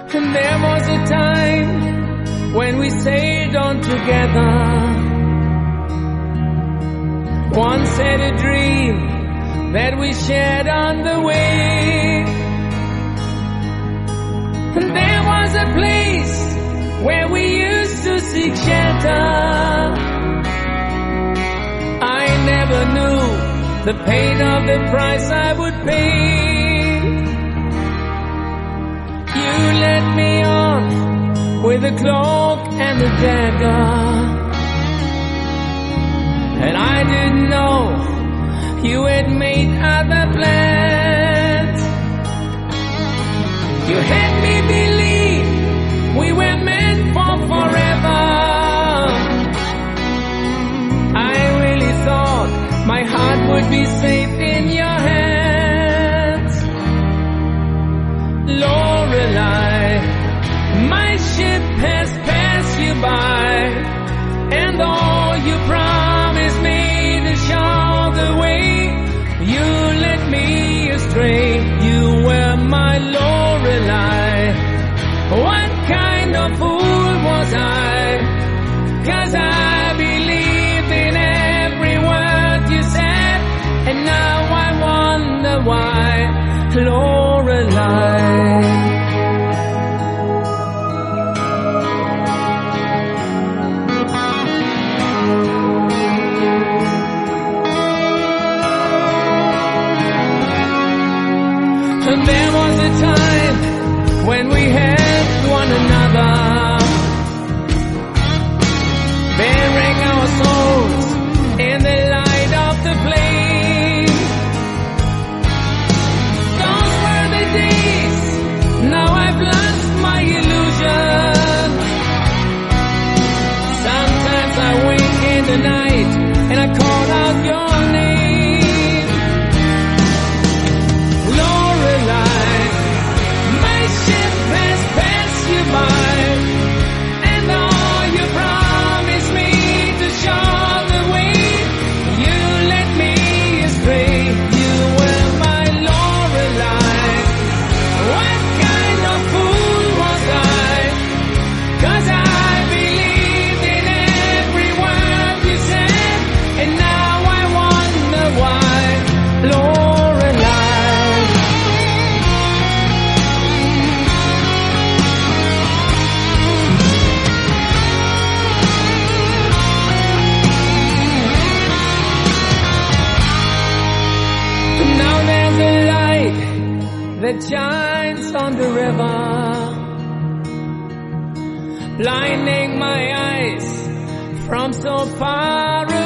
And there was a time when we sailed on together. Once had a dream that we shared on the way. And there was a place where we used to seek shelter. I never knew the pain of the price I would pay. You led me on with a cloak and a dagger, and I didn't know you had made other plans. You had me believe we were meant for forever. I really thought my heart would be safe in your hands. Lorelei, my ship has passed you by, and all you promised me to show the way, you led me astray. You were my Lorelei. What kind of fool was I? 'Cause I believed in every word you said, and now I wonder why, Lorelei. And there was a time when we had one another, bearing our souls in the light of the flame. Those were the days, now I've lost my illusion. Sometimes I wake in the night and I call out your name. Lorelei, my ship has passed you by, and all you promised me to show the way, you led me astray. You were my Lorelei. What kind of fool was I? 'Cause I believed in every word you said, and now I wonder why, Lorelei. Now there's a light that shines on the river, blinding my eyes from so far